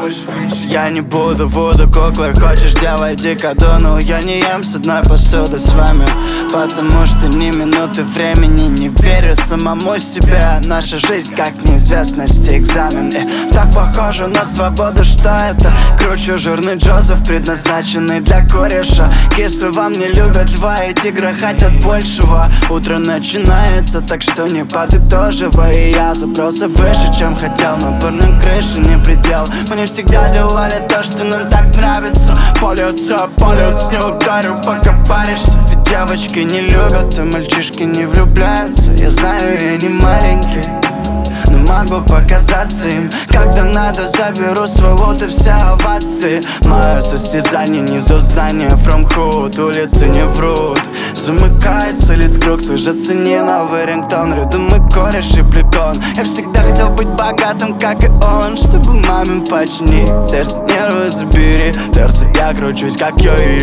Я не буду куклой, хочешь делай дико, но я не ем с одной посуды с вами, потому что ни минуты времени не верю самому себе. Наша жизнь как неизвестность и экзамен, и так похоже на свободу, что это круче жирный Джозеф, предназначенный для кореша. Кисы вам не любят льва, и тигры хотят большего. Утро начинается, так что не подытоживай. И я забрался выше, чем хотел, но бурным крыши не предел. Мы не всегда делали то, что нам так нравится. Полиция, не ударю, пока паришься. Ведь девочки не любят, и мальчишки не влюбляются. Я знаю, я не маленький, но могу показаться им. Когда надо, заберу свой лут и все овации. Мое состязание низу здания from hood. Улицы не врут, замыкается лицкруг, свяжется не новый рингтон. Рядом мой кореш и прикон. Я всегда хотел быть богатым, как и он, чтобы маме починить сердце, нервы забери. Сердце я кручусь, как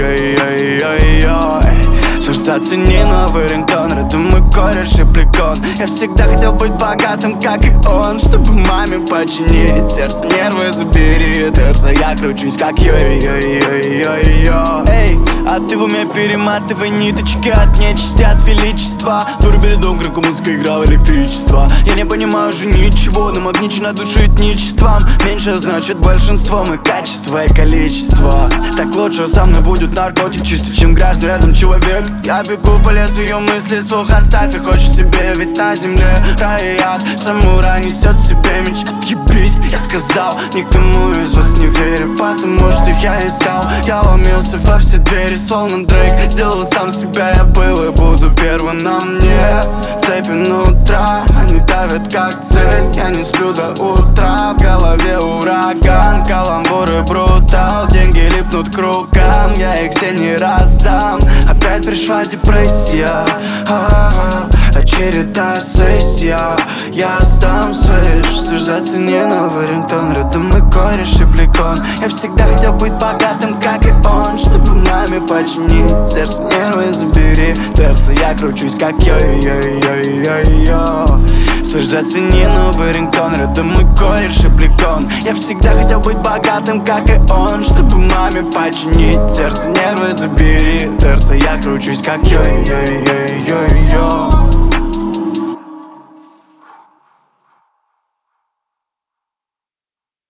йой-йой-йой-йой-йой. Свяжется не новый рингтон. Рядом мой кореш и прикон. Я всегда хотел быть богатым, как и он, чтобы маме починить сердце, нервы забери. Сердце я кручусь, как йой-йой-йой-йой-йой. Эй, а ты в уме перематывай ниточки от нечисти, от величества. Тур перед дом, громко музыка играла электричество. Я не понимаю уже ничего, намагничено душит ничеством. Меньше значит большинством, и качество, и количество. Так лучше со мной будет наркотик чистый, чем граждан рядом человек. Я бегу по лезвию мысли, слух оставь их, хочешь себе. Ведь на земле рай и ад, самурай несет в себе меч. Отъебись, я сказал, никому из вас не верю, потому что я искал. Я ломился во все двери, словно Дрейк. Сделал сам себя, я был и буду первым на мне. Цепи на утра, они давят как цель. Я не сплю до утра, в голове ураган. Каламбуры брутал, деньги липнут к рукам. Я их все не раздам. Опять пришла депрессия, очередная сессия. Я сдам свяжаться не новый рингтон. Рядом мой кореш и прикон. Я всегда хотел быть богатым, как и он, чтобы маме починить сердце, нервы забери. Сердце я кручусь, как йой-йой-йой-йой-йой. Свяжаться не новый рингтон. Рядом мой кореш и прикон. Я всегда хотел быть богатым, как и он, чтобы маме починить сердце, нервы забери. Сердце я кручусь, как йой-йой-йой-йой-йой.